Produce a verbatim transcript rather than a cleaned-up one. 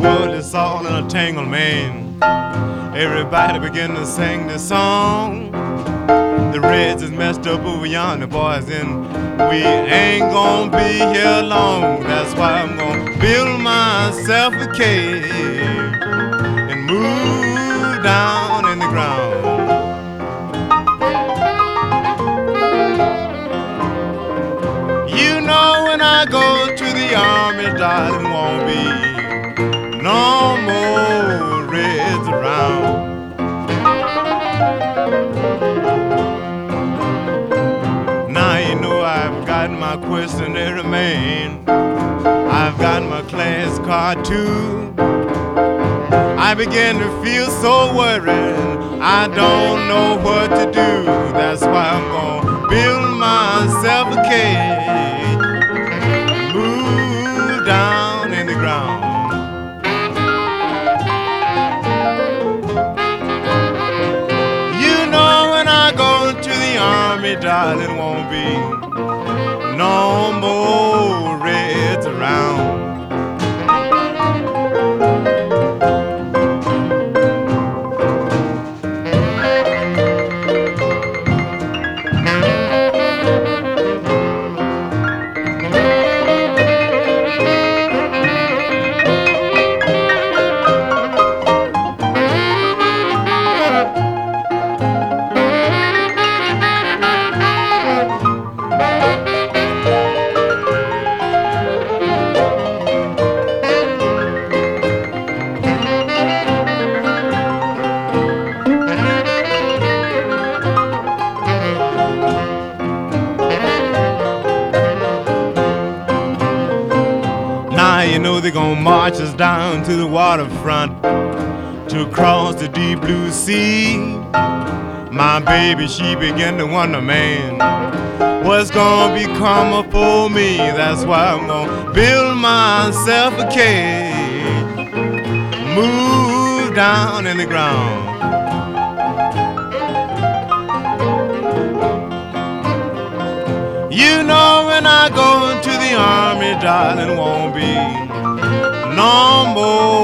world is all in a tangle, man. Everybody begin to sing this song. The Reds is messed up over yonder, boys, and we ain't gonna be here long. That's why I'm gonna build myself a cave and move down in the ground. You know when I go to the army, darling, won't be no more Reds around. Now you know I've got my questionnaire, man. I've got my class card too. I begin to feel so worried, I don't know what to do. That's why I'm gonna build myself a cave, move down in the ground. You know when I go to the army, darling, won't be no more Reds around. You know they're gonna march us down to the waterfront to cross the deep blue sea. My baby, she began to wonder, man, what's gonna become of for me. That's why I'm gonna build myself a cave, move down in the ground. You know when I go to the army, darling, won't be no more